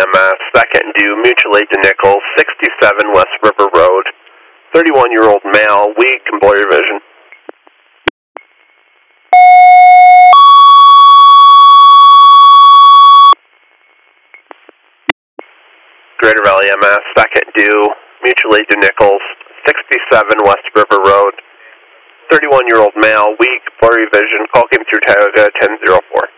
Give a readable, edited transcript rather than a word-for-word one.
EMS, second due, mutual aid to Nichols, 67 West River Road, 31-year-old male, weak, employer vision. Greater Valley EMS, second due, mutual aid to Nichols, 67 West River Road, 31-year-old male, weak, blurry vision, call came through Tioga 1004.